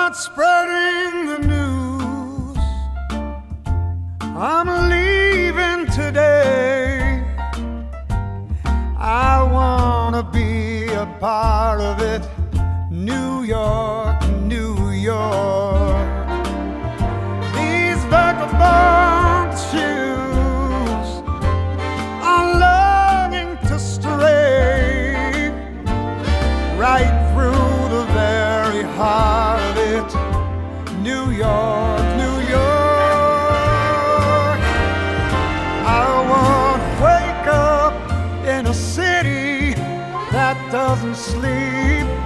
Start spreading the news. I'm leaving today. I wanna be a part of it. New York, New York. These vagabond shoes are longing to stray right through the very heart of it, New York.